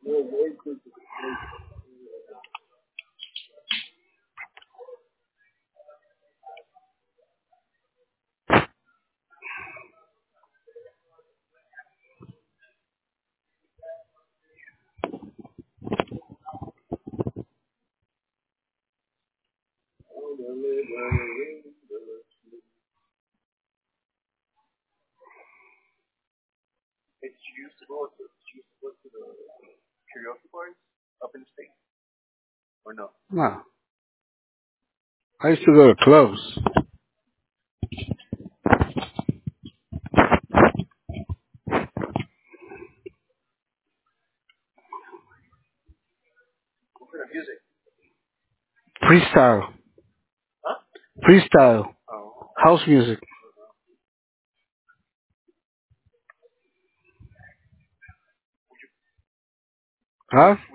No, I used to go to clubs. Freestyle, freestyle, house music. Huh?